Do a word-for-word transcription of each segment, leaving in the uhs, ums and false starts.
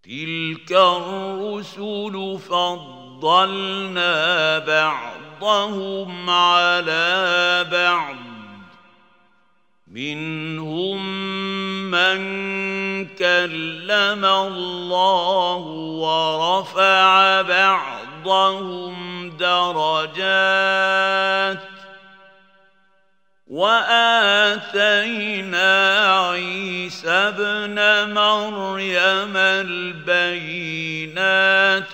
تلك الرسل فضلنا بعضهم على بعض منهم من كلم الله ورفع بعضهم درجات وآتينا عيسى ابن مريم البينات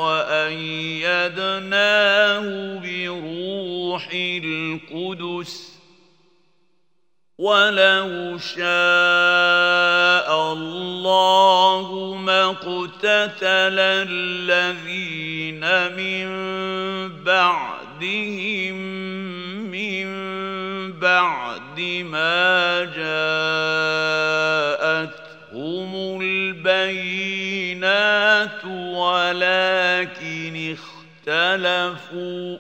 وأيدناه بروح القدس ولو شاء الله ما اقتتل الذين من بعدهم من بعد ما جاءتهم البينات ولكن اختلفوا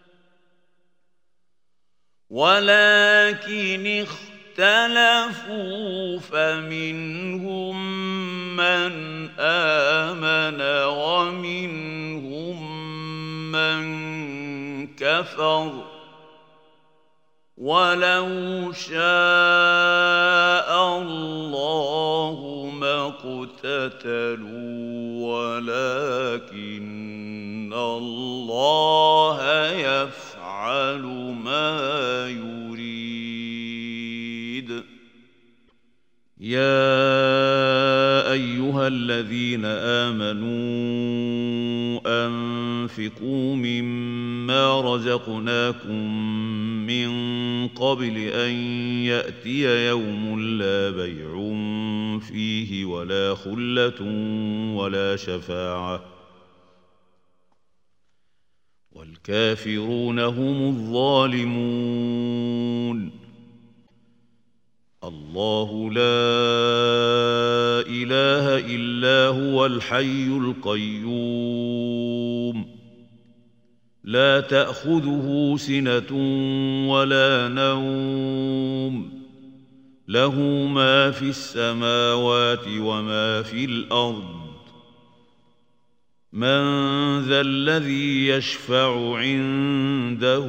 ولكن اختلفوا فمنهم من آمن ومنهم من كفر ولو شاء الله ما اقتتلوا ولكن الله يفعل ما يريد. يا أيها الذين آمنوا أنفقوا مما رزقناكم من قبل أن يأتي يوم لا بيع فيه ولا خلة ولا شفاعة والكافرون هم الظالمون. الله لا إله إلا هو الحي القيوم لا تأخذه سنة ولا نوم له ما في السماوات وما في الأرض من ذا الذي يشفع عنده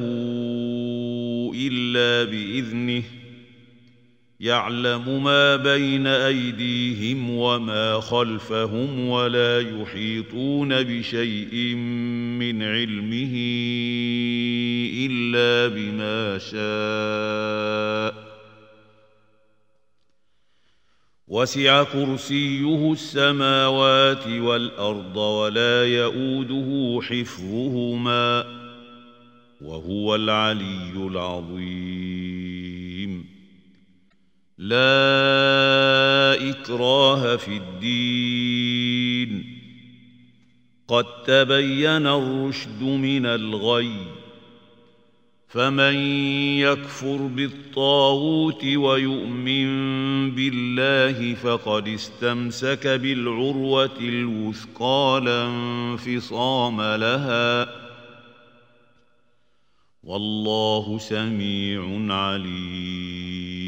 إلا بإذنه يعلم ما بين أيديهم وما خلفهم ولا يحيطون بشيء من علمه إلا بما شاء وسع كرسيه السماوات والأرض ولا يؤوده حفظهما وهو العلي العظيم. لا إكراه في الدين قد تبين الرشد من الغي فمن يكفر بالطاغوت ويؤمن بالله فقد استمسك بالعروة الوثقى لا انفصام لها والله سميع عليم.